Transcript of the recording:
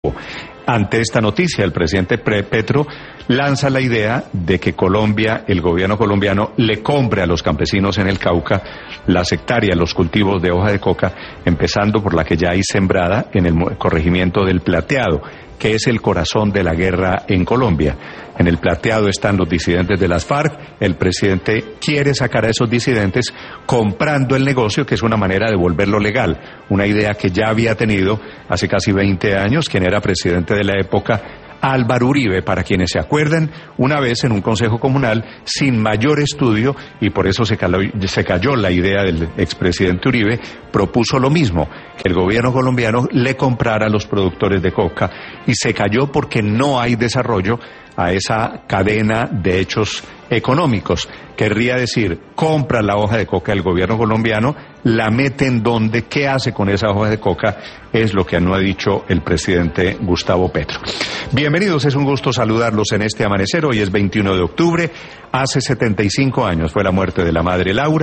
Ante esta noticia, el presidente Petro lanza la idea de que Colombia, el gobierno colombiano, le compre a los campesinos en el Cauca las hectáreas, los cultivos de hoja de coca, empezando por la que ya hay sembrada en el corregimiento del Plateado, que es el corazón de la guerra en Colombia. En el Plateado están los disidentes de las FARC. El presidente quiere sacar a esos disidentes comprando el negocio, que es una manera de volverlo legal. Una idea que ya había tenido hace casi 20 años quien era presidente de la época, Álvaro Uribe, para quienes se acuerdan, una vez en un consejo comunal sin mayor estudio, y por eso se cayó la idea del expresidente Uribe, propuso lo mismo, que el gobierno colombiano le comprara a los productores de coca, y se cayó porque no hay desarrollo a esa cadena de hechos económicos. Querría decir, compra la hoja de coca del gobierno colombiano, la mete en donde, ¿qué hace con esa hoja de coca? Es lo que no ha dicho el presidente Gustavo Petro. Bienvenidos, es un gusto saludarlos en este amanecer. Hoy es 21 de octubre, hace 75 años fue la muerte de la madre Laura.